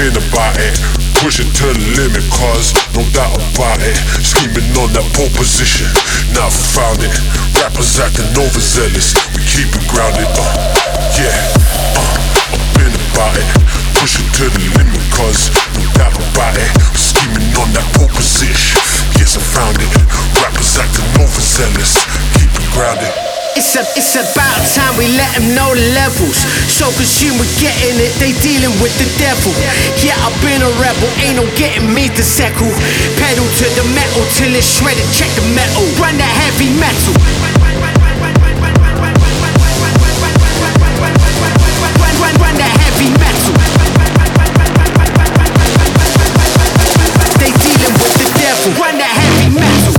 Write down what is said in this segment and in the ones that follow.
been about it, push it to the limit, cause no doubt about it. Scheming on that pole position, now I found it. Rappers acting overzealous, we keep it grounded. I've been about it, push it to the limit, cause no doubt about it. Scheming on that pole position, yes I found it. Rappers acting overzealous, keep it grounded. It's about time we let them know the levels. So consumer getting it, they dealing with the devil. Yeah, I've been a rebel, ain't no getting me to settle. Pedal to the metal till it's shredded, check the metal. Run that heavy metal. Run that heavy metal. They dealing with the devil. Run that heavy metal.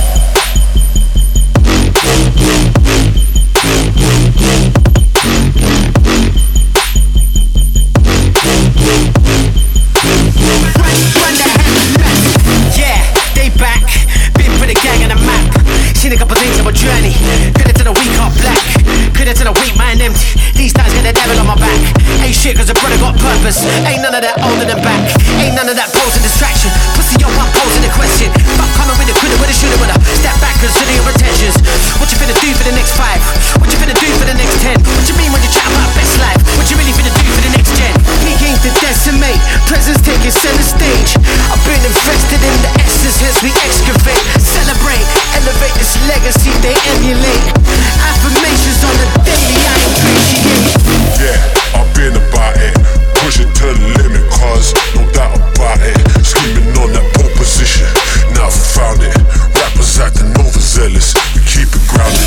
Seen a couple things on my journey. Credit to the weak, heart black. Credit to the weak, mind empty. These times got the devil on my back. Ain't shit cause the brother got purpose. Ain't none of that older than back. Ain't none of that posing distraction. Pussy yo, I'm posing the question. Fuck coming with a coulda, woulda, shoulda, woulda. Step back, consider your intentions. What you finna do for the next 5? What you finna do for the next 10? What you mean when you chat about best life? What you really finna do for the next gen? We came to decimate. Presence taking center stage. I've been invested in the essence, hence we excavate. Celebrate, elevate this legacy they emulate. Affirmations on the daily I appreciate. Yeah, I've been about it, push it to the limit, cause no doubt about it. Screaming on that pole position, now I found it. Rappers acting overzealous, we keep it grounded.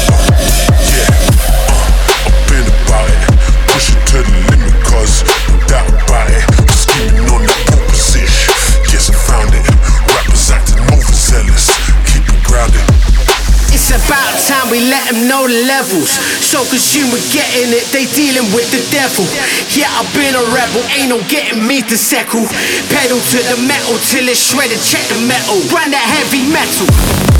I've been about it, push it to the limit, cause no doubt about it. Screaming on that pole position, yes I found it. Rappers acting overzealous, keep it grounded. It's about time we let them know the levels. So consumer getting it, they dealing with the devil. Yeah, I've been a rebel, ain't no getting me to settle. Pedal to the metal till it's shredded, check the metal. Run that heavy metal.